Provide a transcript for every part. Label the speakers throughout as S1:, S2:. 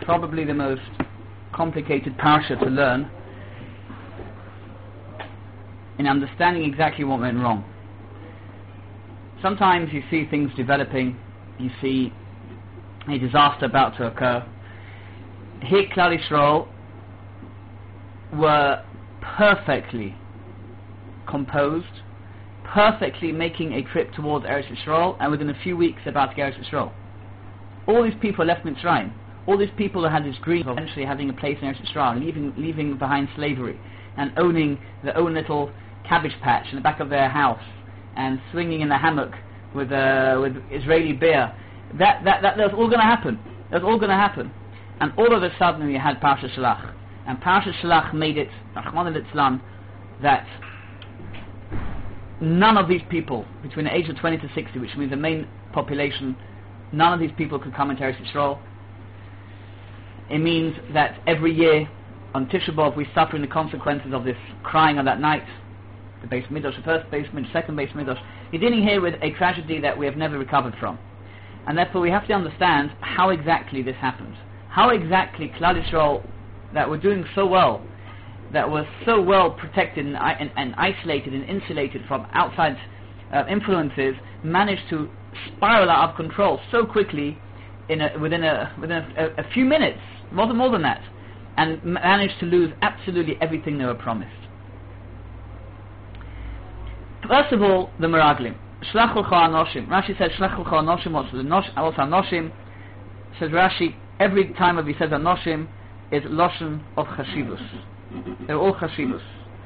S1: probably the most complicated parsha to learn in understanding exactly what went wrong. Sometimes you see things developing, you see a disaster about to occur. Here Klal Yisrael were perfectly composed, perfectly making a trip towards Eretz Yisrael, and within a few weeks about to get Eretz Yisrael. All these people left Mitzrayim. All these people who had this dream of eventually having a place in Eretz Yisrael, leaving behind slavery, and owning their own little cabbage patch in the back of their house, and swinging in the hammock with Israeli beer. That was all going to happen. That's all going to happen. And all of a sudden we had Parsha Shalach. And Parsha Shalach made it, Rahman al-Islam, that none of these people, between the age of 20 to 60, which means the main population, none of these people could come into Eretz Yisrael. It means that every year on Tisha B'Av we suffer the consequences of this crying of that night. The Beis Midrash, the first Beis Midrash, second Beis Midrash. You're dealing here with a tragedy that we have never recovered from. And therefore we have to understand how exactly this happened. How exactly Klal Yisrael, that were doing so well, that were so well protected and isolated and insulated from outside influences, managed to spiral out of control so quickly within a few minutes, more than that, and managed to lose absolutely everything they were promised. First of all, the Meraglim. Shlach lecha anoshim. Rashi says Shlach lecha anoshim. Also anoshim. Says Rashi, every time that he says anoshim is loshen of chashivus. They're all chashivus.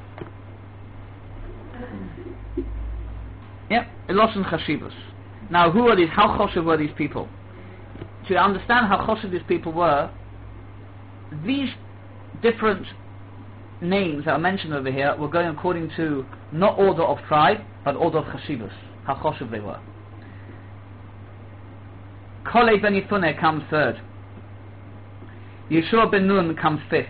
S1: Yep, loshen chashivus. Now, who are these? How choshev were these people? To understand how choshev these people were, these different names that are mentioned over here were going according to not order of tribe, but order of chashivus. How choshev they were. Kolei ben Yefuneh comes third. Yeshua ben Nun comes fifth.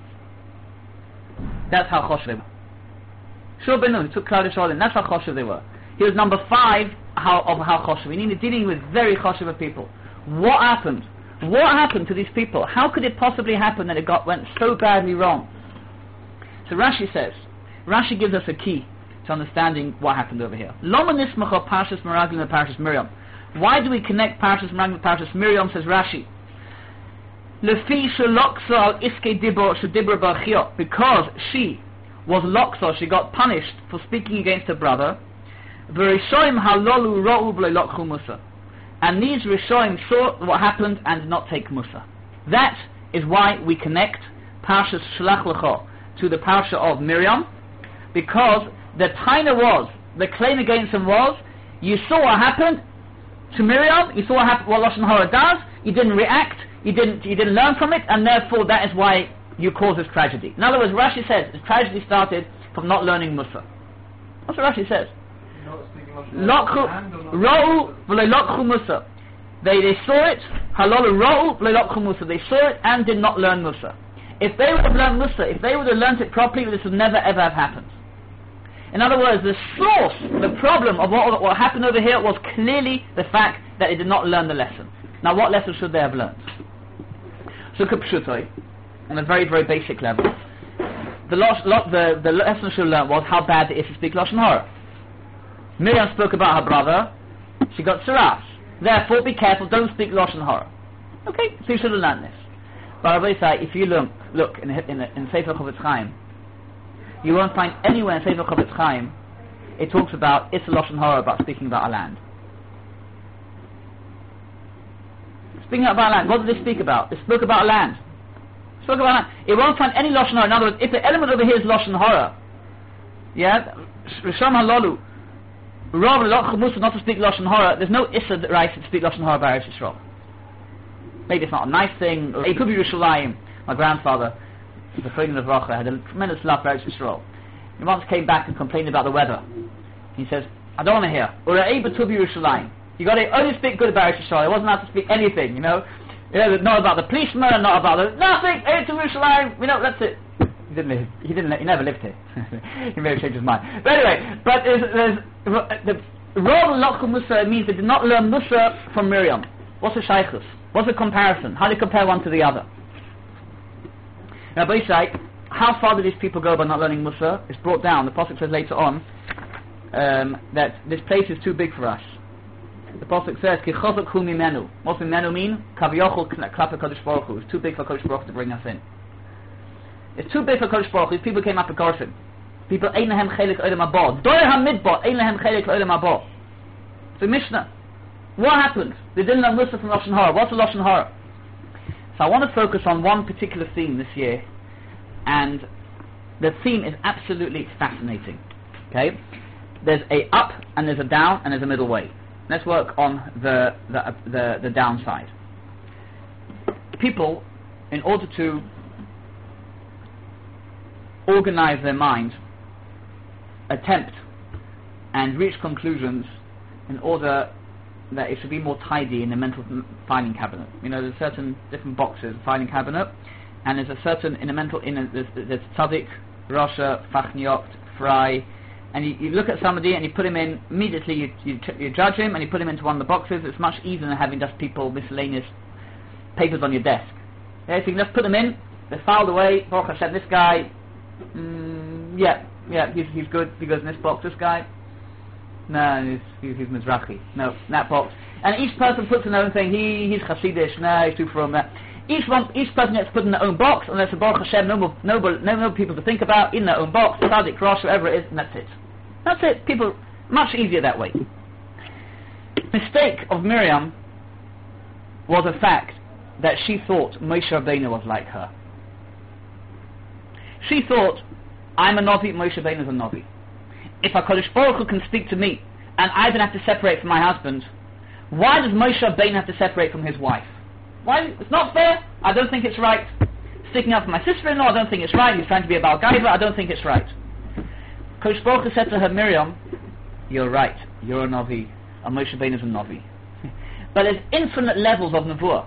S1: That's how choshev they were. Yeshua ben Nun took Klal Yisrael in. That's how choshev they were. He was number 5 of how choshev. We need dealing with very choshev people. What happened? What happened to these people? How could it possibly happen that it went so badly wrong? So Rashi gives us a key to understanding what happened over here. Loma nismacha Parshas Meraglim and Parshas Miriam. Why do we connect Parshas Meraglim and Parshas Miriam? Says Rashi. Lefi sheloksa al iske dibor shedibra b'achiyot. Because she was loksa, she got punished for speaking against her brother. V'rishoim halolu ro'u b'lo lokchu musa. And these Rishoim saw what happened and did not take musa. That is why we connect Parshas Shlach lecha to the Parsha of Miriam, because the taina was, the claim against him was, you saw what happened to Miriam, you saw what Lashon Hara does, you didn't react, you didn't learn from it, and therefore that is why you caused this tragedy. In other words, Rashi says the tragedy started from not learning Musa. That's what Rashi says. Ro'u v'lo lokchu Musa. They saw it, halolu ro'u v'lo lokchu Musa. They saw it and did not learn Musa. If they would have learned Musa, if they would have learnt it properly, this would never ever have happened. In other words, the source, the problem of what happened over here was clearly the fact that they did not learn the lesson. Now, what lesson should they have learnt? So, Kipshutoi, on a very, very basic level, the lesson should have learnt was how bad it is to speak Lashon Hara. Miriam spoke about her brother, she got saras. Therefore, be careful, don't speak Lashon Hara. Okay, so you should have learnt this. But Rabbi say, if you look in Sefer Chofetz Chaim, you won't find anywhere in Sefer Chofetz Chaim it talks about Issa Lashon Hara, about speaking about our land. Speaking about land, what did they speak about? They spoke about land. Spoke about land. It won't find any Lashon Hara. In other words, if the element over here is Lashon Hara, yeah, Rishon Halolu, Rav Lokhu Musa not to speak Lashon Hara, there's no Issa that right to speak Lashon Hara by Eretz Yisrael. Maybe it's not a nice thing. It could be Yerushalayim. My grandfather, the Friedman of Rocha, had a tremendous love for Eretz Yisrael. He once came back and complained about the weather. He says, I don't want to hear. Ura'ei b'tuv Yerushalayim. You got to only speak good about Eretz Yisrael. I wasn't allowed to speak anything, not about the policeman, not about nothing. Eretz Yerushalayim. That's it. He never lived here. He may have changed his mind. But anyway, the Rav Lokhu Musa means they did not learn Musa from Miriam. What's the shaykhus? What's the comparison? How do you compare one to the other? Rabbi Yisai, how far did these people go by not learning Musa? It's brought down. The Pasuk says later on that this place is too big for us. The Pasuk says, Ki chozak hu mimenu. What's mimenu mean? Kaviyochel klape Kodesh Baruch Hu. It's too big for Kodesh Baruch Hu to bring us in. It's too big for Kodesh Baruch Hu. These people came up to Korsim. People, ein lehem chelik olam haba. Doyer hamidbar, ein lehem chelik olam haba. So Mishnah. What happened? They didn't learn Musa from Lashon Hara. What's the Lashon Hara? So I want to focus on one particular theme this year, and the theme is absolutely fascinating. Okay? There's a up and there's a down and there's a middle way. Let's work on the downside. People, in order to organize their mind, attempt and reach conclusions in order that it should be more tidy in the mental filing cabinet. You know, there's certain different boxes, filing cabinet, and there's a certain, in the mental, there's tzaddik, rasha, fachniot, fry, and you look at somebody and you put him in, immediately you judge him and you put him into one of the boxes. It's much easier than having just people, miscellaneous papers on your desk. Okay, so you can just put them in, they're filed away. Baruch Hashem, this guy, he's good, he goes in this box. This guy, no, he's Mizrahi. No, that box. And each person puts in their own thing. He's Hasidish. No, he's too from that. Each person gets put in their own box, and there's a Baruch Hashem, no people to think about, in their own box, Tzaddik, Rosh, whatever it is, and that's it. That's it. People, much easier that way. The mistake of Miriam was the fact that she thought Moshe Rabbeinu was like her. She thought, I'm a Navi, Moshe Rabbeinu is a Navi. If HaKadosh Baruch Hu can speak to me, and I don't have to separate from my husband, why does Moshe Rabbeinu have to separate from his wife? Why? It's not fair. I don't think it's right. Sticking up for my sister-in-law, I don't think it's right. He's trying to be a Baal Gaiva, I don't think it's right. Kodesh Baruch Hu said to her, Miriam, you're right, you're a Navi, and Moshe Rabbeinu is a Navi. But there's infinite levels of Nevuah.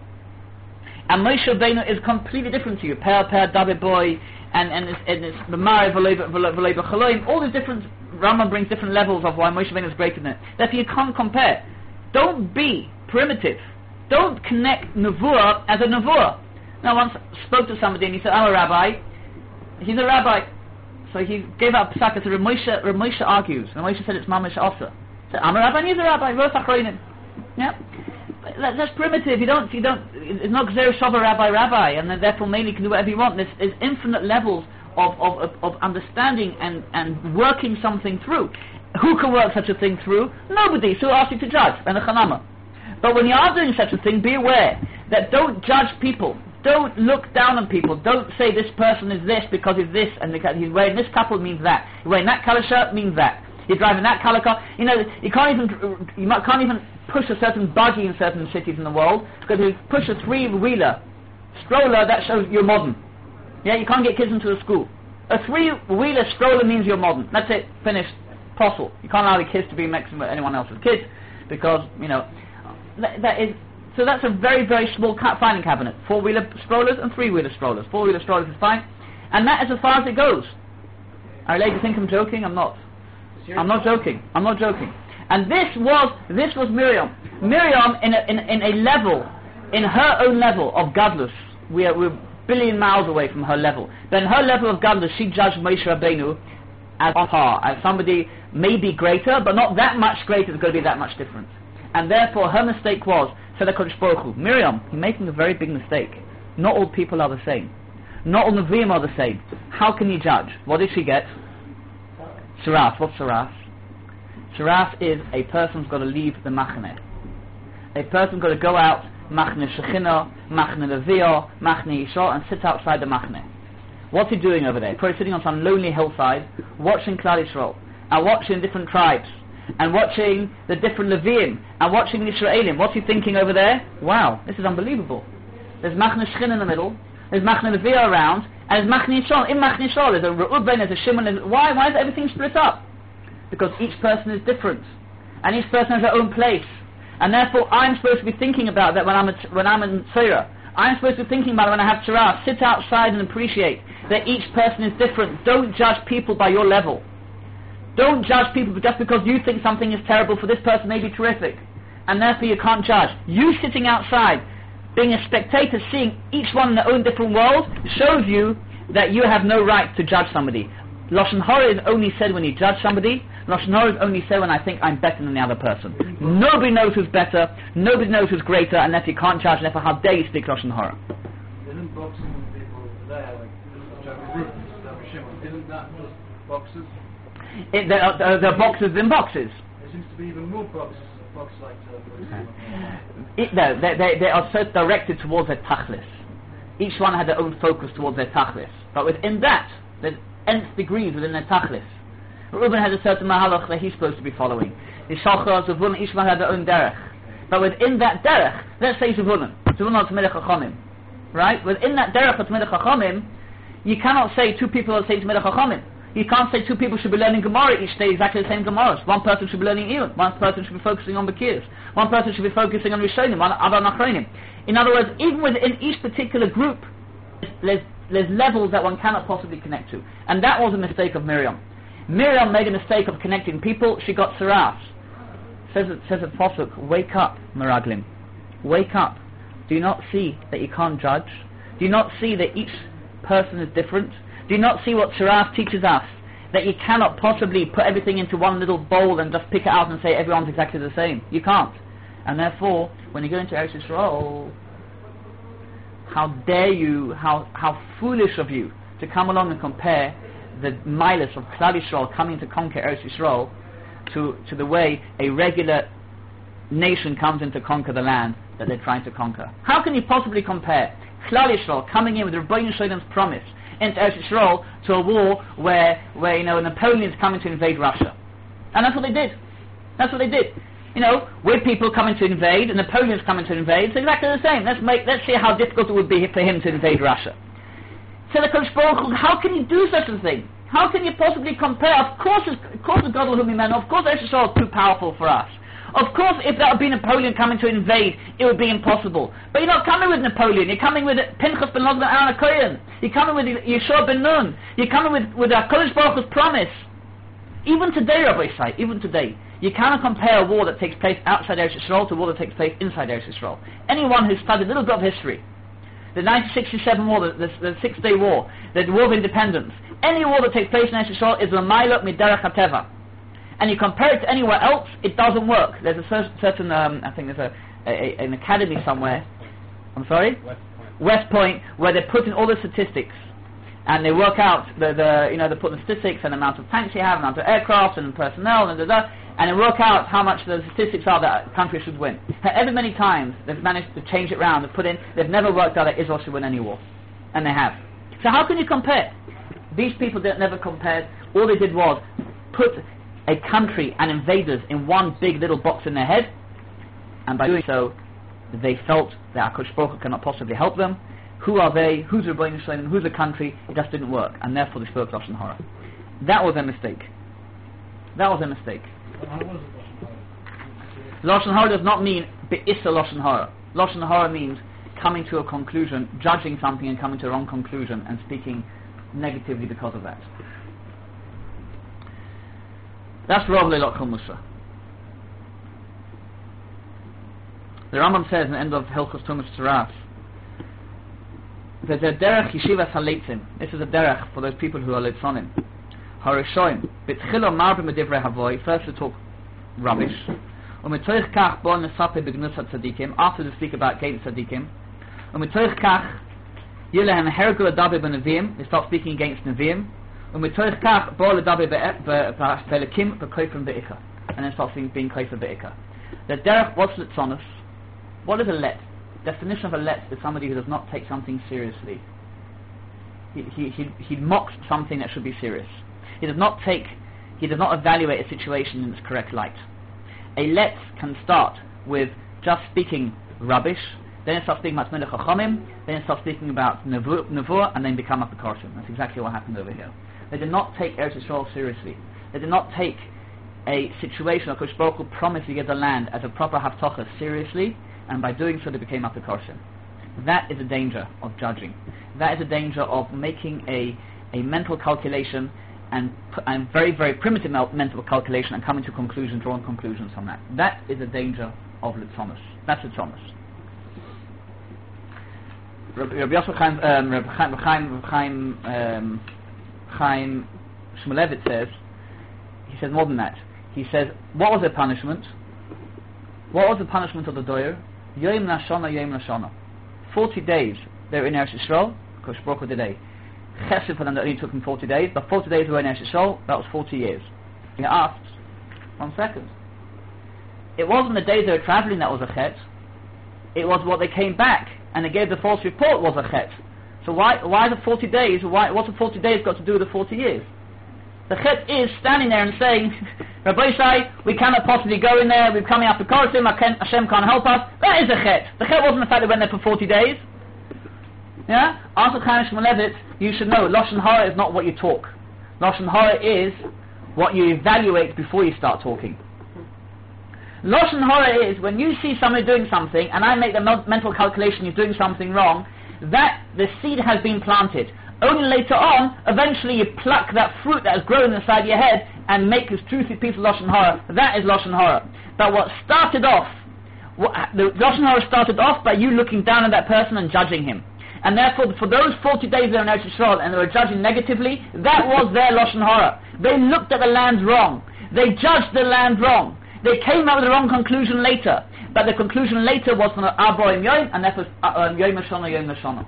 S1: And Moshe Rabbeinu is completely different to you. Per, David Boy, and it's the Mari, V'lei B'chaloim, all these different, Rambam brings different levels of why Moshe Rabbeinu is greater than it. Therefore you can't compare. Don't be primitive. Don't connect Nevuah as a Nevuah. Now I once spoke to somebody and he said, I'm a rabbi. He's a rabbi. So he gave out Pesach and said, Rav Moshe argues. Rav Moshe said it's Mamash Asa. He said, I'm a rabbi and he's a rabbi. Yeah? That's primitive. You don't, it's not Gzer Shava rabbi, and then therefore mainly can do whatever you want. There's infinite levels of understanding and working something through. Who can work such a thing through? Nobody. So ask you to judge. And a chanama. But when you are doing such a thing, be aware that don't judge people. Don't look down on people. Don't say this person is this because he's this, and he's wearing this couple means that. He's wearing that colour shirt means that. He's driving that colour car. You know, you can't even push a certain buggy in certain cities in the world, because if you push a three-wheeler stroller, that shows you're modern. Yeah, you can't get kids into a school. A three-wheeler stroller means you're modern. That's it. Finished. Possible. You can't allow the kids to be mixing with anyone else's kids, because, you know, that is. So that's a very, very small filing cabinet. Four-wheeler strollers and three-wheeler strollers. Four-wheeler strollers is fine. And that is as far as it goes. Are you ladies think I'm joking? I'm not. I'm not joking. I'm not joking. And this was Miriam. Miriam in a level, in her own level of godless. We're a billion miles away from her level. But in her level of godless, she judged Moshe Rabbeinu as on par, as somebody maybe greater, but not that much greater. It's going to be that much different. And therefore, her mistake was, said HaKadosh Baruch Hu, Miriam, you're making a very big mistake. Not all people are the same. Not all Nevi'im are the same. How can you judge? What did she get? Saraf. What's Saraf? Saraf is a person's got to leave the Machne. A person's got to go out, Machne Shechina, Machne Nevi'ah, Machne Yisha, and sit outside the Machne. What's he doing over there? Probably sitting on some lonely hillside, watching Klal Yisrael, and watching different tribes, and watching the different Leviim, and watching the Yisraelim. What's he thinking over there? Wow, this is unbelievable. There's Machne Shechin in the middle, there's Machne Nevi'ah around, and there's Machne Yisrael. In Machne Yisrael, there's a Reuben, there's a Shimon. Why is everything split up? Because each person is different, and each person has their own place, and therefore I'm supposed to be thinking about that when I'm in Tzorah. I'm supposed to be thinking about it when I have Tzorah. Sit outside and appreciate that each person is different. Don't judge people by your level. Don't judge people just because you think something is terrible. For this person may be terrific, and therefore you can't judge. You sitting outside, being a spectator, seeing each one in their own different world, shows you that you have no right to judge somebody. Lashon Hara is only said when you judge somebody. Lashon Hara is only said when I think I'm better than the other person. Nobody knows who's better, nobody knows who's greater, unless you can't judge, and therefore how dare you speak Lashon Hara.
S2: Isn't boxing with people there, like Rabbi Reuben, Rabbi Shimon, isn't that just boxers?
S1: There are boxers in boxes.
S2: There seems to be even more boxers like for example.
S1: They are so directed towards their tachlis. Each one had their own focus towards their tachlis. But within that, there's nth degrees within their tachlis. Reuben had a certain mahalach that he's supposed to be following. The Shachar, Zevulun, each one had their own derech. But within that derech, let's say Zevulun are T'midei Chachamim. Right? Within that derech of T'midei Chachamim, you cannot say two people are saying T'midei Chachamim. You can't say two people should be learning Gemara each day exactly the same Gemaras. One person should be learning Iyun, one person should be focusing on Bekirs, one person should be focusing on Rishonim, one other on Achronim. In other words, even within each particular group, there's levels that one cannot possibly connect to. And that was a mistake of Miriam. Miriam made a mistake of connecting people, she got Saras. Says at Pasuk, wake up, Meraglim. Wake up. Do you not see that you can't judge? Do you not see that each person is different? Do you not see what Saras teaches us? That you cannot possibly put everything into one little bowl and just pick it out and say everyone's exactly the same. You can't. And therefore, when you go into Eretz Yisrael, how dare you, how foolish of you to come along and compare the milas of Klal Yisrael coming to conquer Eretz Yisrael to the way a regular nation comes in to conquer the land that they're trying to conquer. How can you possibly compare Klal Yisrael coming in with Rebbeinu Shalom's promise into Eretz Yisrael to a war where Napoleon's coming to invade Russia? And that's what they did. That's what they did. With people coming to invade and Napoleon's coming to invade, it's exactly the same. Let's see how difficult it would be for him to invade Russia. So the Kodesh Baruch Hu, how can you do such a thing? How can you possibly compare? Of course the Gadol Hu Mimenu, of course Eretz Yisrael is too powerful for us. Of course, if that would be Napoleon coming to invade, it would be impossible. But you're not coming with Napoleon. You're coming with Pinchas ben Lozman Aaron HaKohen. You're coming with Yeshua ben Nun. You're coming with HaKadosh Baruch Hu's promise. Even today, Rabbi Isai, even today, you cannot compare a war that takes place outside Eretz Yisrael to a war that takes place inside Eretz Yisrael. Anyone who's studied a little bit of history, the 1967 war, the Six-Day War, the War of Independence, any war that takes place in Eretz Yisrael is a Mailot Miderech HaTeva. And you compare it to anywhere else, it doesn't work. There's a certain, I think there's an academy somewhere, I'm sorry? West Point, where they put in all the statistics. And they work out, they put the statistics and the amount of tanks you have, amount of aircraft and personnel, and they work out how much the statistics are that a country should win. However many times they've managed to change it around and put in, they've never worked out that Israel should win any war. And they have. So how can you compare? These people never compared. All they did was put a country and invaders in one big little box in their head, and by doing so, they felt that HaKadosh Baruch Hu cannot possibly help them. Who are they? Who's Rebbeinu Shalom? Who's the country? It just didn't work, and therefore they spoke Lashon Hara. That was a mistake. That was a mistake. Lashon Hara does not mean be'issa Lashon Hara. Lashon Hara means coming to a conclusion, judging something and coming to a wrong conclusion and speaking negatively because of that. That's Rav Leilot Kol Musa. The Rambam says in the end of Hilchos Tumas Tzaras, there's a derech yeshivas haleitzim. This is a derech for those people who are leitzonim. Harishoim b'tchilo marbe medivrei havoi. First to talk rubbish. U'mitoich kach bo nesape b'gnus hatzadikim. After to speak about Geit tzadikim. U'mitoich kach yilehem hergul adabe b'neviim. They start speaking against neviim. U'mitoich kach bo ledabe b'elekim b'koifim b'ikha. And then start being koifim b'ikha. The derech, what's litzonos? What is a let? Definition of a let is somebody who does not take something seriously. He mocks something that should be serious. He does not evaluate a situation in its correct light. A let can start with just speaking rubbish, then it starts speaking about T'midei Chachamim, then it starts speaking about Nevuah, and then become Apokorsim. That's exactly what happened over here. They did not take Eretz Yisrael seriously. They did not take a situation of HaKadosh Baruch Hu promised to give the land as a proper Haftocha seriously, and by doing so they became Apokorsim. That is a danger of judging. That is a danger of making a mental calculation and very, very primitive mental calculation and coming to conclusions, drawing conclusions from that. That is a danger of Litzonos. That's Litzonos. Rabbi Yosef Chaim Shmulevitz says, he says more than that. He says, what was the punishment? What was the punishment of the doyer? Yom Nashana, Yom Nashana. 40 days they were in Eretz Yisrael, because Baruch Hu today. Chesed for them that only took them 40 days, but 40 days they were in Eretz Yisrael, that was 40 years. He asked, 1 second. It wasn't the days they were travelling that was a chet. It was what they came back and they gave the false report was a chet. So why the 40 days? What's the 40 days got to do with the 40 years? The chet is standing there and saying, Rabbi Shai, we cannot possibly go in there, we're coming up to Korasim, Hashem can't help us. That is a chet. The chet wasn't the fact they went there for 40 days. Yeah? After Chaim Shmulevitz, you should know, Lashon Hara is not what you talk. Lashon Hara is what you evaluate before you start talking. Lashon Hara is when you see somebody doing something and I make the mental calculation you're doing something wrong, that the seed has been planted. Only later on, eventually you pluck that fruit that has grown inside your head and make this truthy piece of Lashon Hara. That is Lashon Hara. But what started off, the Lashon Hara started off by you looking down at that person and judging him. And therefore, for those 40 days they were in Eretz Yisrael and they were judging negatively, that was their Lashon Hara. They looked at the land wrong. They judged the land wrong. They came up with the wrong conclusion later. But the conclusion later was from Aboim Yom, and that was Yom Hashana, Yom Hashana.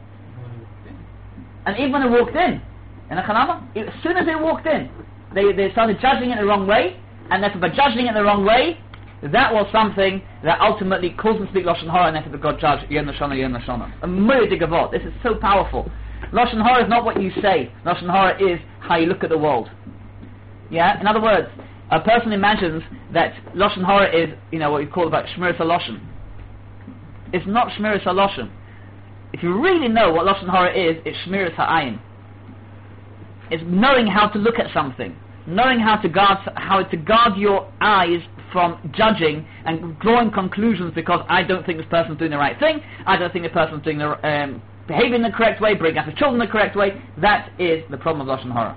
S1: And even when they walked in the Chanama, as soon as they walked in, they started judging it the wrong way, and therefore by judging it the wrong way, that was something that ultimately caused them to speak Lashon Hara, and therefore God judged Yom Hashana, Yom Hashana. A myriad of this is so powerful. Lashon Hara is not what you say. Lashon Hara is how you look at the world. Yeah? In other words, a person imagines that Lashon Hara is, what you call about Shmiras HaLashon. It's not Shmiras HaLashon. If you really know what Lashon Hara is, it's Shmiras HaAyin. It's knowing how to look at something. Knowing how to guard your eyes from judging and drawing conclusions because I don't think this person's doing the right thing, I don't think the person's doing behaving the correct way, bringing up his children the correct way. That is the problem of Lashon Hara.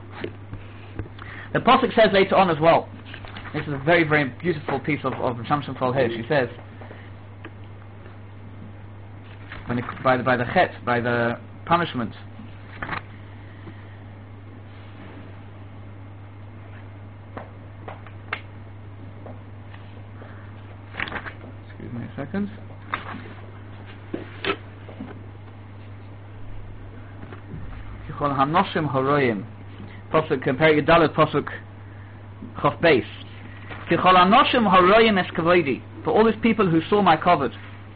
S1: The Pasuk says later on as well, this is a very, very beautiful piece of Shamshon Fal Hirsch. He says, by the chet, by the punishment, excuse me a second. Kichol Hanoshim Horoyim, Pasuk, Perek Dalet, Pasuk Chof Beis. For all these people who saw my covet,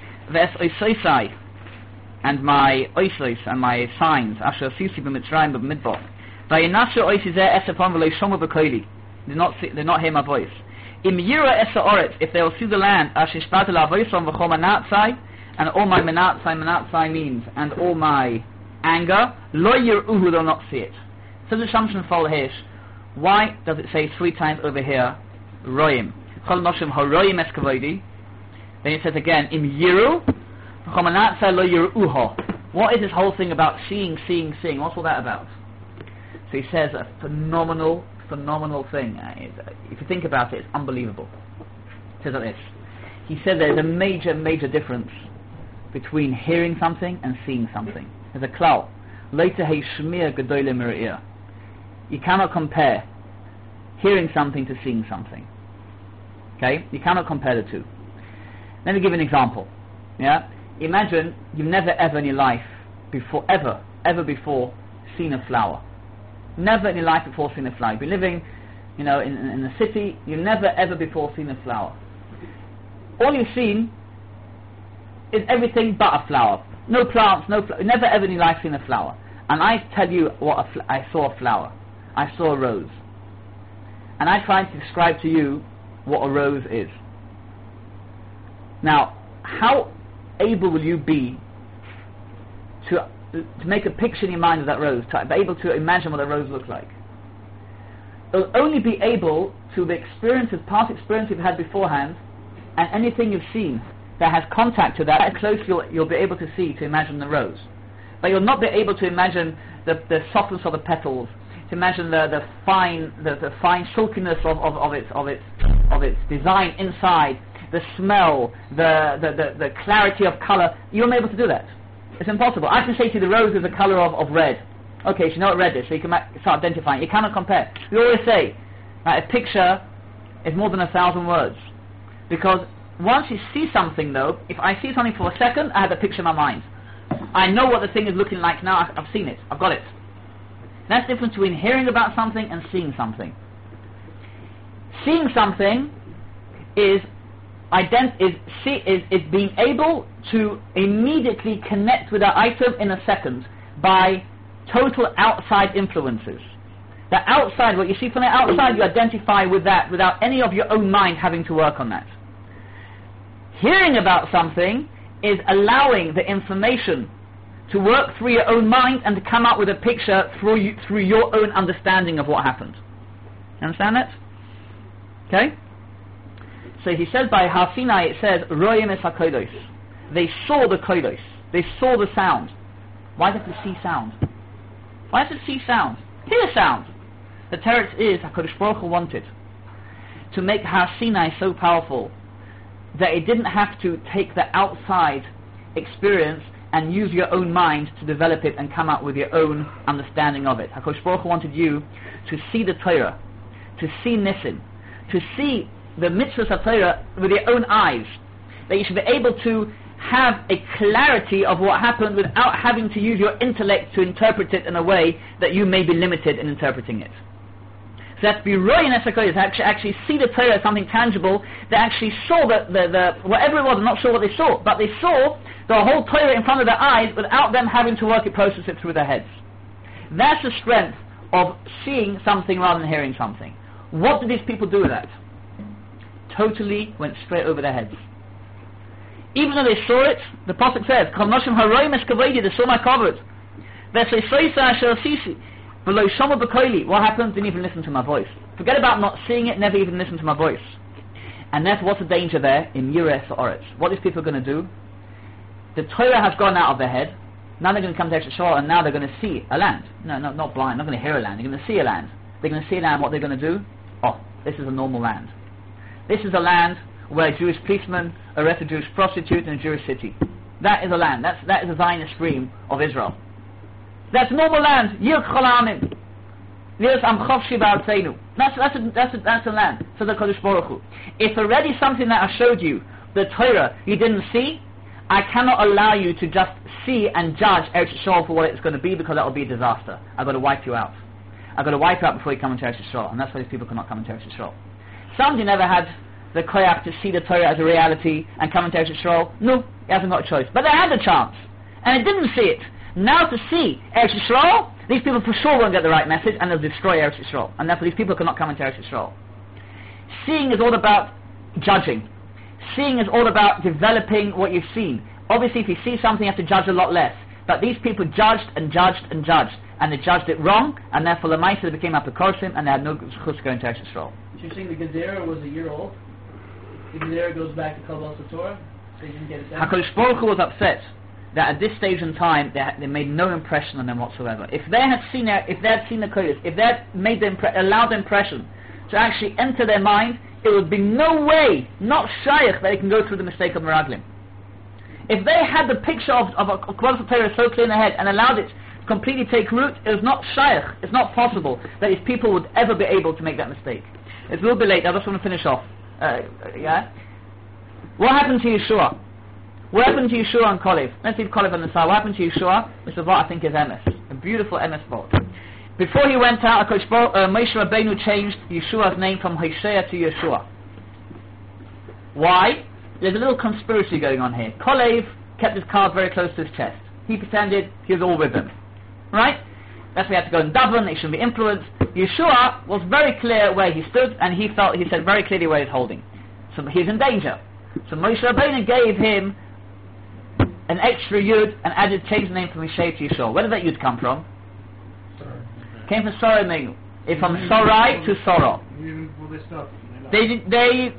S1: and my oisos and my signs, asher sisi b'mitzrayim b'midbar, vayinasher oisis esefon v'lo shomu b'koili, did not hear my voice. Im yira esa oretz, if they will see the land, asher shpatel avoisom v'chol manatzai, and all my manatzai means, and all my anger, lo yir'uhu, they'll not see it. So the Shamshon Fal Hirsch, why does it say 3 times over here, Royim? Chol Noshim Horoyim Eskavoidi. Then it says again, Im Yiru, Chomanatza Lo Yiruho. What is this whole thing about seeing? What's all that about? So he says a phenomenal thing. If you think about it, it's unbelievable. He says like this. He said there's a major difference between hearing something and seeing something. There's a klal. Later Hey Shmir Gedoyle Mir'ir. You cannot compare hearing something to seeing something. Okay? You cannot compare the two. Let me give you an example. Yeah? Imagine you've never ever in your life before, ever before seen a flower. Never in your life before seen a flower. You've been living, in the city, you've never ever before seen a flower. All you've seen is everything but a flower. No plants, never ever in your life seen a flower. And I tell you I saw a flower. I saw a rose. And I tried to describe to you what a rose is. Now, how able will you be to make a picture in your mind of that rose, to be able to imagine what a rose looks like? You'll only be able to the past experience you've had beforehand, and anything you've seen that has contact to that, how close you'll be able to see to imagine the rose. But you'll not be able to imagine the softness of the petals, to imagine the fine silkiness of its design inside, the smell, the clarity of color. You won't be able to do that. It's impossible. I can say to you the rose is the colour of red. Okay, so you know what red is, so you can start identifying. You cannot compare. We always say that a picture is more than 1,000 words. Because once you see something though, if I see something for a second, I have a picture in my mind. I know what the thing is looking like now, I've seen it, I've got it. That's the difference between hearing about something and seeing something. Seeing something is being able to immediately connect with that item in a second by total outside influences. The outside, what you see from the outside, you identify with that without any of your own mind having to work on that. Hearing about something is allowing the information to work through your own mind and to come up with a picture through your own understanding of what happened. You understand that? Okay? So he says by Har Sinai, it says, Royim es HaKodos. They saw the Kodos. They saw the sound. Why does it see sound? Why does it see sound? Hear sound. The teretz is, HaKadosh Baruch Hu wanted to make Har Sinai so powerful that it didn't have to take the outside experience and use your own mind to develop it and come up with your own understanding of it. HaKadosh Baruch Hu wanted you to see the Torah, to see Nisim, to see the mitzvahs of Torah with your own eyes, that you should be able to have a clarity of what happened without having to use your intellect to interpret it in a way that you may be limited in interpreting it. So that's be roy in Esakos, actually see the Torah as something tangible. They actually saw the whatever it was, I'm not sure what they saw, but they saw the whole Torah in front of their eyes without them having to process it through their heads. That's the strength of seeing something rather than hearing something. What did these people do with that? Totally went straight over their heads. Even though they saw it, the Prophet says, they saw my covered. What happened? Didn't even listen to my voice. Forget about not seeing it, never even listen to my voice. And therefore, what's the danger there? In Yireh Sa'oretz. What these people are going to do? The Torah has gone out of their head. Now they're going to come to Eretz Yisrael, and now they're going to see a land. No, not blind, not going to hear a land. They're going to see a land. They're going to see a land, what they're going to do? Oh, this is a normal land. This is a land where a Jewish policeman arrests a Jewish prostitute in a Jewish city. That is a land. That is a Zionist dream of Israel. That's normal land. That's a land. So the Kodesh Baruch Hu. If already something that I showed you, the Torah, you didn't see, I cannot allow you to just see and judge Eretz Yisrael for what it's going to be, because that will be a disaster. I've got to wipe you out. I've got to wipe you out before you come into Eretz Yisrael, and that's why these people cannot come into Eretz Yisrael. Somebody never had the koyach to see the Torah as a reality and come into Eretz Yisrael. No, he hasn't got a choice. But they had a chance, and they didn't see it. Now to see Eretz Yisrael, these people for sure won't get the right message, and they'll destroy Eretz Yisrael. And therefore these people cannot come into Eretz Yisrael. Seeing is all about judging. Seeing is all about developing what you've seen. Obviously, if you see something, you have to judge a lot less. But these people judged and judged and judged, and they judged it wrong, and therefore the Maisa became apokorsim, and they had no chus going to Eretz Yisrael.
S3: So you're saying the Gezerah was a year old? The Gezerah goes back to Kabbalah Torah, so you didn't get it down?
S1: HaKadosh Baruch Hu was upset that at this stage in time they made no impression on them whatsoever. If they had seen the Kodesh, if they had made allowed the impression to actually enter their mind, it would be no way, not shaykh, that they can go through the mistake of Meraglim. If they had the picture of a Kabbalah Torah so clear in their head and allowed it to completely take root, it was not shaykh, it's not possible that these people would ever be able to make that mistake. It's a little bit late, I just want to finish off. What happened to Yeshua? What happened to Yeshua and Kolev? Let's leave Kolev on the side. What happened to Yeshua? Which is what I think is Emes. A beautiful Emes vote. Before he went out, Moshe Rabbeinu changed Yeshua's name from Hosea to Yeshua. Why? There's a little conspiracy going on here. Kolev kept his card very close to his chest. He pretended he was all with them. Right? That's why he had to go and daven, he shouldn't be influenced. Yeshua was very clear where he stood, and he said very clearly where he's holding. So he's in danger. So Moshe Rabbeinu gave him an extra yud and changed the name from Yeshua to Yeshua. Where did that yud come from? Came from Sorah Menu. It's from Sorai to Sorah. They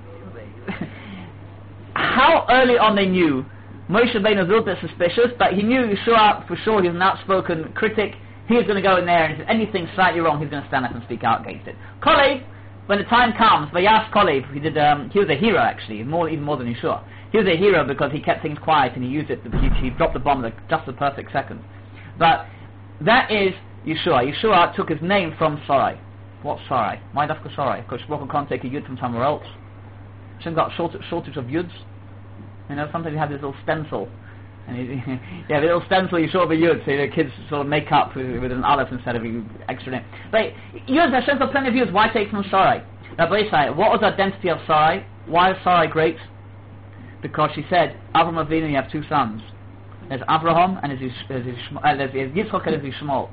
S1: how early on they knew. Moshe Rabbeinu was a little bit suspicious, but he knew Yeshua for sure. He was an outspoken critic. He was going to go in there, and if anything slightly wrong, he's going to stand up and speak out against it. Kolev, when the time comes, Vayas Kolev, he was a hero actually, even more than Yeshua. He was a hero because he kept things quiet and he used it. He dropped the bomb at just the perfect second. But that is Yeshua. Yeshua took his name from Sarai. What Sarai? Why Dafka Sarai? Because Shlomo can't take a yud from somewhere else. Shouldn't got shortage of yuds. You know, sometimes you have this little stencil. And you have a little stencil, you show up a yud, so the kids sort of make up with an aleph instead of an extra name. But yuds, Hashem's got plenty of yuds. Why take from Sarai? Rabbi Yisai, what was the identity of Sarai? Why is Sarai great? Because she said, Avraham Avinu, you have two sons. There's Avraham and there's Yitzchak and there's Yishmael.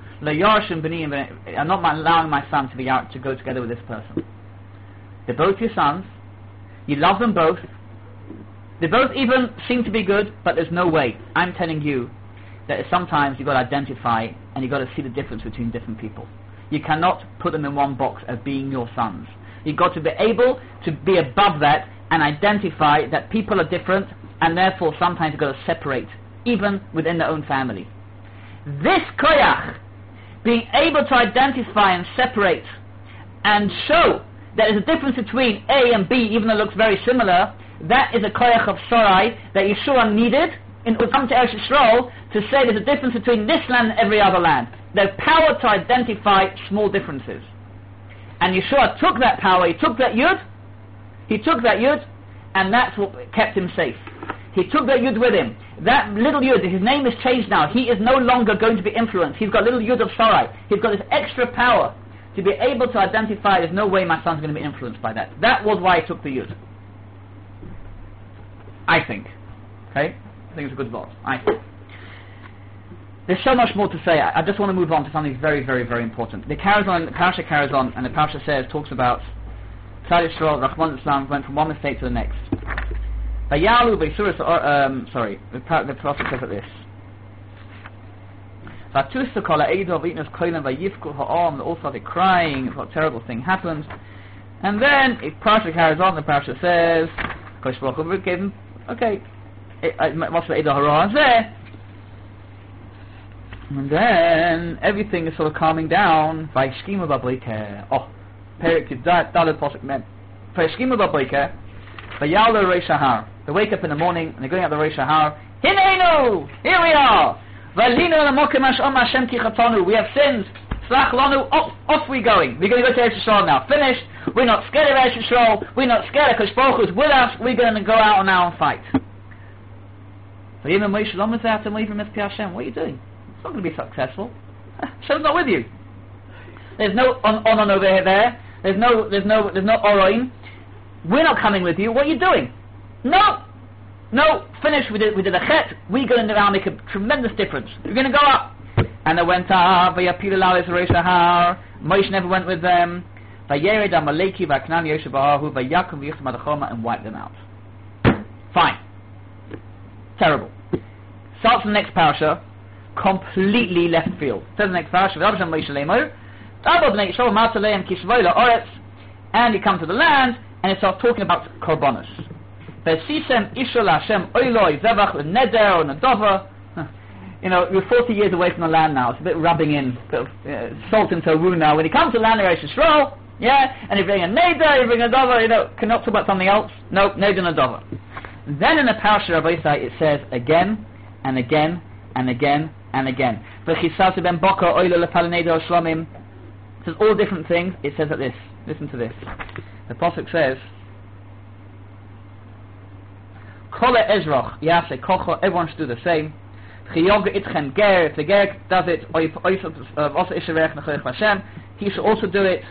S1: I'm not allowing my son to go together with this person. They're both your sons. You love them both. They both even seem to be good, but there's no way. I'm telling you that sometimes you've got to identify and you've got to see the difference between different people. You cannot put them in one box as being your sons. You've got to be able to be above that and identify that people are different, and therefore sometimes you've got to separate, even within their own family. This koyach, being able to identify and separate and show that there's a difference between A and B, even though it looks very similar, that is a koyach of Sarai that Yeshua needed in order to come to Eretz Yisrael to say there's a difference between this land and every other land. There's power to identify small differences. And Yeshua took that power, he took that yud, and that's what kept him safe. He took that yud with him. That little yud, his name is changed now. He is no longer going to be influenced. He's got little yud of Sarai. He's got this extra power to be able to identify there's no way my son's going to be influenced by that. That was why he took the yud. I think. Okay? I think it's a good thought. I think. There's so much more to say. I just want to move on to something very, very, very important. The parasha carries on, and the parasha talks about Klal Yisrael, Rahman Islam, went from one mistake to the next. Vayalu the prophet says at this. They all started crying, what terrible thing happened. And then, if parasha carries on, the parasha says, Kosh Baruch Hu gave him, okay, and then everything is sort of calming down by Shkima Babrika. Oh, Perik Dalet Posik Mem. For Shkima Babrika, Vayala Reish Har. They wake up in the morning and they're going out the Reish Har. Hineinu! Here we are! Valinu Lamokim Hashem Hashem Kichatonu. We have sinned. Slach Lanu. Off we going. We're going to go to Eretz Yisrael now. Finished. We're not scared of Eretz Yisrael. We're not scared of Kosh Baruch Hu's with us. We're going to go out now and fight. What are you doing? It's not going to be successful. Hashem's not with you. There's no on over there. There's no oroin. We're not coming with you. What are you doing? No, finish. We did a chet. We're going to now make a tremendous difference. We're going to go up. And they went up. Moshe never went with them. And wiped them out. Fine. Terrible. Starts the next parasha. Completely left field. Says the next parasha. And you come to the land and it starts talking about korbanos. You know, you're 40 years away from the land now. It's a bit rubbing in, a bit of salt into a wound now. When you come to the land of Eretz Yisrael, and you bring a neder, you bring a dover, cannot talk about something else. No, neder and a dover. Then in the parasha of Isai it says again and again and again and again. It says all different things. It says like this. Listen to this. The Pasuk says, Kol Ezrach Yaseh Kocho. Everyone should do the same. If the ger does it, he should also do it.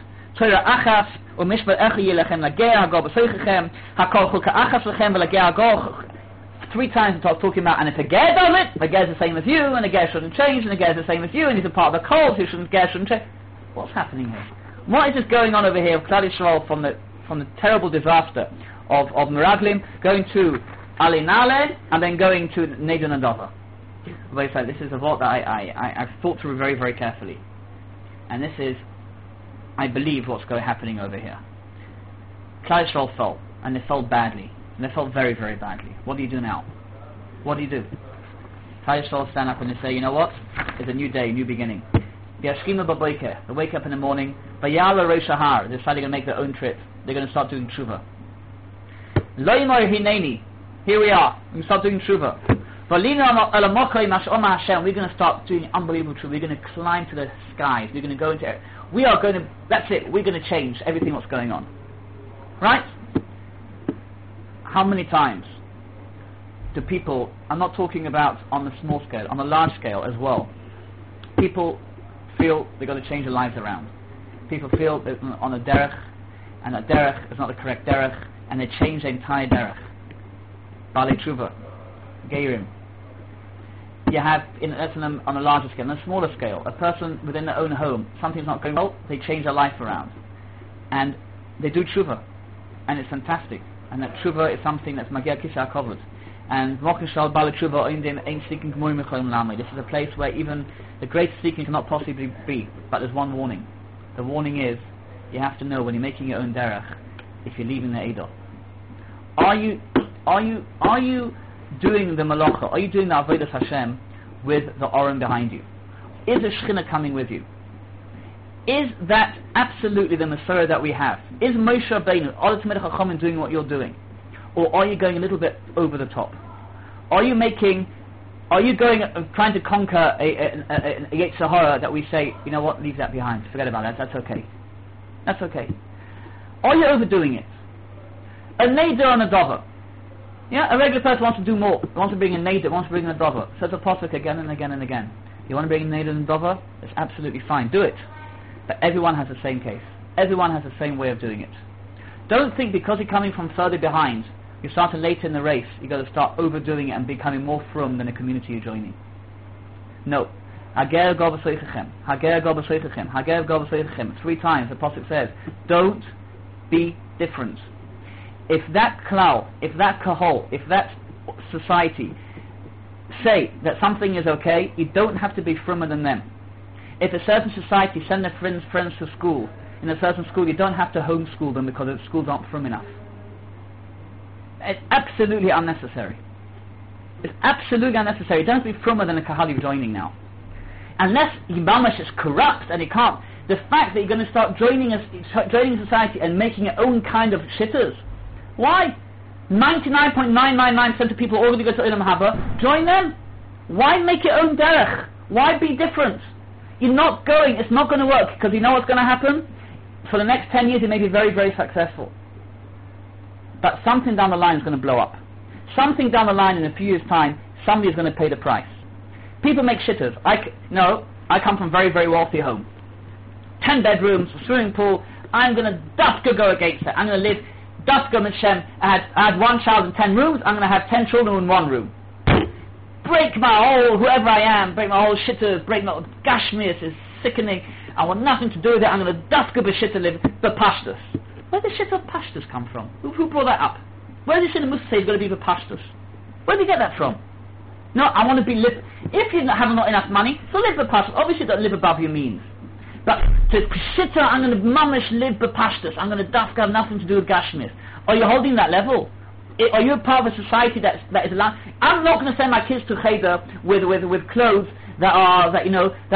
S1: Three times it starts talking about, and if a ger does it, the ger is the same as you, and the ger shouldn't change, and the ger is the same as you, and he's a part of the cult, ger shouldn't change. What's happening here? What is this going on over here of Klal Yisrael from the terrible disaster of Meraglim going to Ali Nale and then going to Neder and Dover? This is a vote that I've thought through very, very carefully, and this is, I believe, what's happening over here. Klal Yisrael fell, and they fell badly, and they fell very, very badly. What do you do now? What do you do? Klal Yisrael stand up and they say, you know what? It's a new day, new beginning. They wake up in the morning. Vayala Rosh Hahar. They decide they're going to make their own trip. They're going to start doing tshuva. Loimar Hineni. Here we are. We start doing tshuva. We're going to start doing unbelievable tshuva. We're going to climb to the skies. We're going to go into. We are going to. That's it. We're going to change everything what's going on. Right? How many times do people? I'm not talking about on the small scale, on the large scale as well. People feel they've got to change their lives around. People feel they're on a derech, and that derech is not the correct derech, and they change the entire derech. Balei Tshuva, Geirim. You have, that's on a larger scale. On a smaller scale, a person within their own home, something's not going well, they change their life around. And they do Tshuva, and it's fantastic. And that Tshuva is something that's Magia Kisha Kovod. And Mokishal Balei Tshuva ain't seeking Gmorim Mechom Lamei. This is a place where even the greatest seeking cannot possibly be. But there's one warning. The warning is, you have to know when you're making your own derech, if you're leaving the Eidah. Are you doing the malacha? Are you doing the avodas Hashem with the Orim behind you? Is the Shekhinah coming with you? Is that absolutely the Messiah that we have? Is Moshe Rabbeinu, Olet Melech HaChomim, doing what you're doing? Or are you going a little bit over the top? Are you going trying to conquer a Yetzer Hara that we say, you know what, leave that behind, forget about that, that's okay. That's okay. Are you overdoing it? A neder on a dover. Yeah, a regular person wants to do more. He wants to bring a neder, wants to bring a dover. Says a pasuk again and again and again. You want to bring a neder and a dover? It's absolutely fine. Do it. But everyone has the same case. Everyone has the same way of doing it. Don't think because you're coming from further behind, you're starting later in the race, you've got to start overdoing it and becoming more frum than the community you're joining. No. Hager go b'soichechem. Hager go b'soichechem. Hager go b'soichechem. 3 times the pasuk says, don't be different. If that klal, if that kahol, if that society say that something is okay, you don't have to be frummer than them. If a certain society send their friends to school, in a certain school, you don't have to homeschool them because the schools aren't frum enough. It's absolutely unnecessary. It's absolutely unnecessary. You don't have to be frummer than a kahal you're joining now. Unless Yibamash is corrupt and he can't. The fact that you're going to start joining society and making your own kind of shitters. Why? 99.999% of people already go to Olam Haba. Join them. Why make your own derech? Why be different? You're not going, it's not going to work, because you know what's going to happen? For the next 10 years you may be very, very successful. But something down the line is going to blow up. Something down the line in a few years' time, somebody is going to pay the price. People make shitters. I come from a very, very wealthy home. 10 bedrooms, swimming pool. I'm going to dafka go against it. I'm going to live dafka Hashem. I had 1 child in 10 rooms. I'm going to have 10 children in 1 room. Break my whole, whoever I am, break my whole shitters, break my gashmias is sickening. I want nothing to do with it. I'm going to dafka b'shitter live b'pashtus. Where did shitter pashtus come from? Who brought that up? Where did the Musa say it's going to be b'pashtus? Where did you get that from? No, I want to be live. If you have not enough money, so live b'pashtus. Obviously, don't live above your means. But to shitter, I'm going to mamish live b'pashtus. I'm going to dafka have nothing to do with gashmias. Are you holding that level? Are you a part of a society that is allowed? I'm not going to send my kids to cheder with clothes I'm going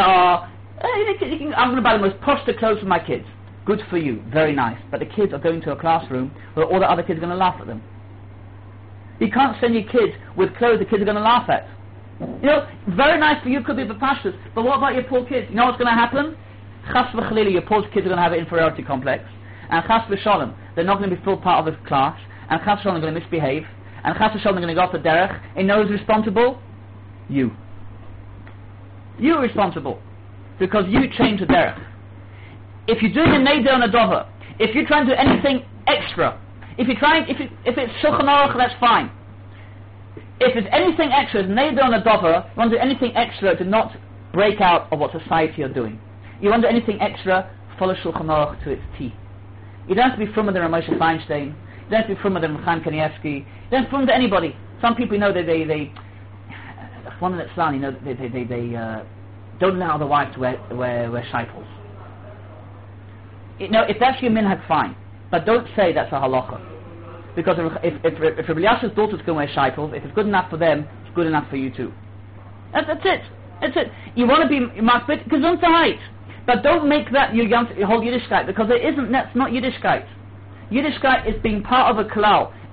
S1: to buy the most posh clothes for my kids. Good for you, very nice. But the kids are going to a classroom where all the other kids are going to laugh at them. You can't send your kids with clothes the kids are going to laugh at. You know, very nice for you, could be b'pashtus, but what about your poor kids? You know what's going to happen? Chas v'chalila, your poor kids are going to have an inferiority complex. And chas v'sholem, they're not going to be full part of the class. And chas v'sholem are going to misbehave. And chas v'sholem are going to go off the derech. And you know who's responsible? You. You're responsible. Because you changed the derech. If you're doing a neder and a dover, if you're trying to do anything extra, if it's Shulchan Aruch, that's fine. If it's anything extra, it's neder and a dover, you want to do anything extra, do not break out of what society are doing. You want to do anything extra, follow Shulchan Aruch to its T. You don't have to be frummer than Moshe Feinstein. You don't have to be frummer than Chaim Kanievsky. You don't have to be frummer than anybody. Some people, you know, they one in Islam, you know, they don't allow the wife to wear shaitels. You know, if that's your minhag, fine. But don't say that's a halacha. Because if Rabbi Eliashi's daughters can wear shaitels, if it's good enough for them, it's good enough for you too. That's it. That's it. You want to be makbid, gesundheit. But don't make that your whole Yiddishkeit, because that's not Yiddishkeit. Yiddishkeit is being part of a klal,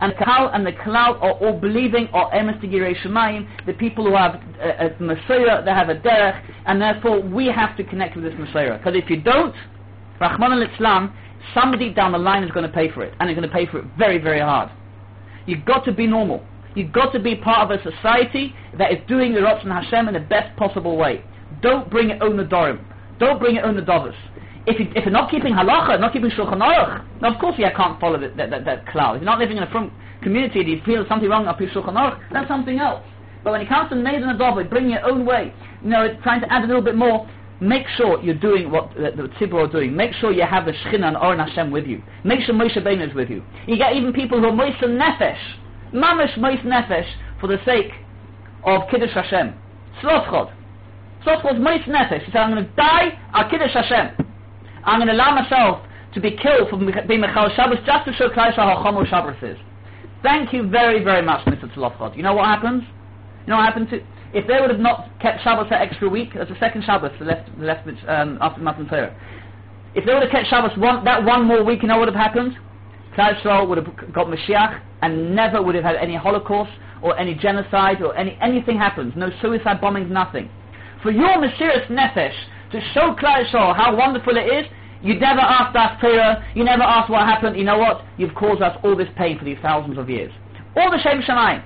S1: And Kahal and the Kalal are all believing, or Emes Tigirei Shemayim, the people who have a Messiah, they have a Derech, and therefore we have to connect with this Messiah. Because if you don't, Rahman al-Islam, somebody down the line is going to pay for it, and they're going to pay for it very, very hard. You've got to be normal. You've got to be part of a society that is doing the Ratzon Hashem in the best possible way. Don't bring your own Adorim. Don't bring your own Adovas. If you're not keeping halacha, not keeping shulchan aruch, now of course you can't follow that cloud. If you're not living in a front community and you feel something wrong up your shulchan aruch, that's something else. But when it comes to Neid and Adov, bring your own way, trying to add a little bit more, make sure you're doing what the Tzibur are doing. Make sure you have the Shechina and Oren Hashem with you. Make sure Moshe Rabbeinu is with you. You get even people who are Mois Nefesh, Mamish Mois Nefesh, for the sake of Kiddush Hashem. Slotzchot. Slotzchot's Mois Nefesh. He said, I'm going to die, I'll Kiddush Hashem. I'm going to allow myself to be killed for being Mechal Shabbos just to show Klal Yisrael how Chomer Shabbos is. Thank you very, very much, Mr. Tzlofchot. You know what happens? You know what happened to... If they would have not kept Shabbos that extra week, that's the second Shabbos left after Matan Torah. If they would have kept Shabbos that one more week, you know what would have happened? Klal Yisrael would have got Mashiach and never would have had any Holocaust or any genocide or anything happens. No suicide bombings, nothing. For your Mesiras Nefesh, to show Klal Yisrael how wonderful it is, you never asked us Torah, you never asked what happened. You know what? You've caused us all this pain for these thousands of years. All the Shem Shamayim.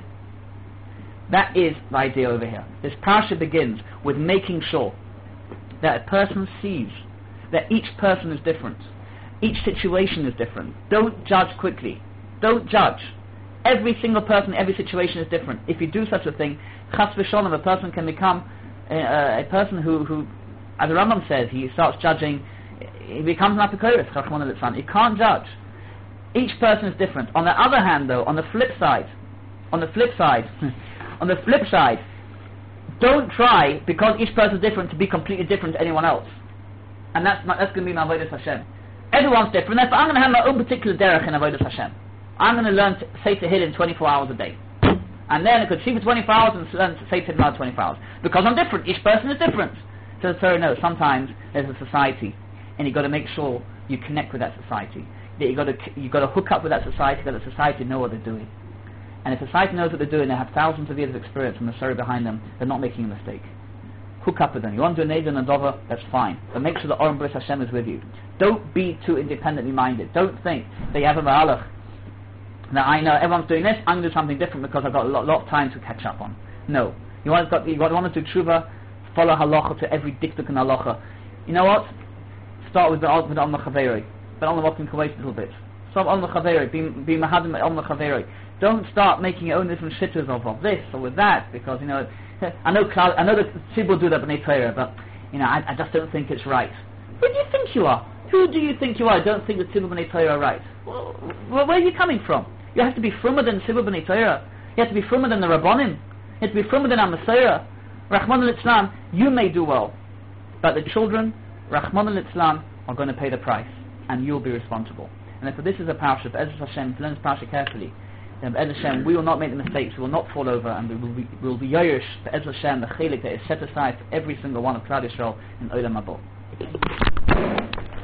S1: That is the idea over here. This parasha begins with making sure that a person sees that each person is different. Each situation is different. Don't judge quickly. Don't judge. Every single person, every situation is different. If you do such a thing, Chas v'sholom, a person can become a person who, as the Rambam says, he starts judging, he becomes an apikoros, Chachmon al-Litzlan. You can't judge. Each person is different. On the other hand, though, on the flip side, don't try, because each person is different, to be completely different to anyone else. And that's going to be my Avodas Hashem. Everyone's different, therefore I'm going to have my own particular derech in Avodas Hashem. I'm going to learn to say Tehillim 24 hours a day. And then I could see for 24 hours and learn to say Tehillim 24 hours. Because I'm different, each person is different. So the Torah knows, sometimes there's a society, and you've got to make sure you connect with that society. That you've got to hook up with that society, that the society know what they're doing. And if society knows what they're doing, they have thousands of years of experience and the story behind them, they're not making a mistake. Hook up with them. You want to do an Eidah and a Dova, that's fine. But make sure that Oren Bris Hashem is with you. Don't be too independently minded. Don't think that you have a Ma'alach, that I know everyone's doing this, I'm going to do something different because I've got a lot of time to catch up on. No. You want to do tshuva, follow halacha to every diktuk and halacha. You know what? Start with the Alma Chaveri. But Alma Mokim can wait a little bit. Start Alma Chaveri. Be Mahadim Alma Chaveri. Don't start making your own different shitters of this or with that, because, I know that people do that B'nai Torah, but, I just don't think it's right. Who do you think you are? Who do you think you are? Don't think that Tzibur B'nai Torah are right. Well, where are you coming from? You have to be frummer than Tzibur B'nai Torah. You have to be frummer than the Rabbanim. You have to be frummer than Amasayra. Rahman al-Islam, you may do well, but the children, Rahman al-Islam, are going to pay the price, and you'll be responsible. And therefore this is a parasha, Be'ezus Hashem, learn this parasha carefully. And Be'ezus Hashem, we will not make the mistakes, we will not fall over, and we will be yoyish, Be'ezus Hashem, the chelik that is set aside for every single one of Klal Yisrael in Olam Haba.